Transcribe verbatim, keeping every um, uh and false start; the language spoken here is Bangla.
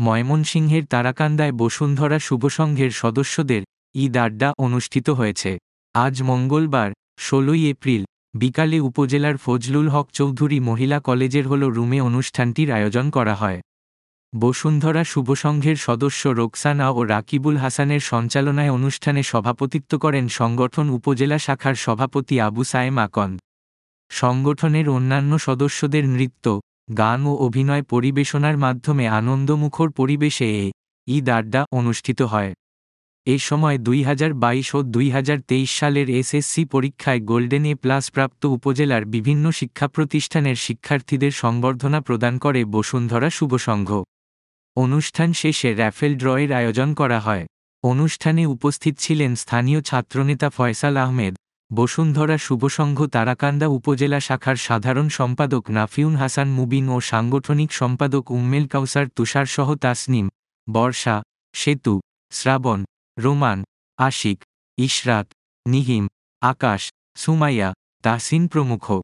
ময়মনসিংহের তারাকান্দায় বসুন্ধরা শুভসংঘের সদস্যদের ঈদ আড্ডা অনুষ্ঠিত হয়েছে। আজ মঙ্গলবার ষোলোই এপ্রিল বিকালে উপজেলার ফজলুল হক চৌধুরী মহিলা কলেজের হল রুমে অনুষ্ঠানটির আয়োজন করা হয়। বসুন্ধরা শুভসংঘের সদস্য রোকসানা ও রাকিবুল হাসানের সঞ্চালনায় অনুষ্ঠানে সভাপতিত্ব করেন সংগঠন উপজেলা শাখার সভাপতি আবু সায়েম আকন্দ। সংগঠনের অন্যান্য সদস্যদের নৃত্য, গান ও অভিনয় পরিবেশনার মাধ্যমে আনন্দমুখর পরিবেশে এ ঈদ আড্ডা অনুষ্ঠিত হয়। এ সময় দুই হাজার বাইশ ও দুই হাজার তেইশ সালের এসএসসি পরীক্ষায় গোল্ডেন এ প্লাস প্রাপ্ত উপজেলার বিভিন্ন শিক্ষা প্রতিষ্ঠানের শিক্ষার্থীদের সংবর্ধনা প্রদান করে বসুন্ধরা শুভসংঘ। অনুষ্ঠান শেষে র্যাফেল ড্রয়ের আয়োজন করা হয়। অনুষ্ঠানে উপস্থিত ছিলেন স্থানীয় ছাত্রনেতা ফয়সাল আহমেদ, বসুন্ধরা শুভসংঘ তারাকান্দা উপজেলা শাখার সাধারণ সম্পাদক নাফিউন হাসান মুবিন ও সাংগঠনিক সম্পাদক উম্মেল কাউসার তুষারসহ তাসনিম, বর্ষা, সেতু, শ্রাবণ, রোমান, আশিক, ইশরাত, নিহিম, আকাশ, সুমাইয়া, তাহসিন প্রমুখ।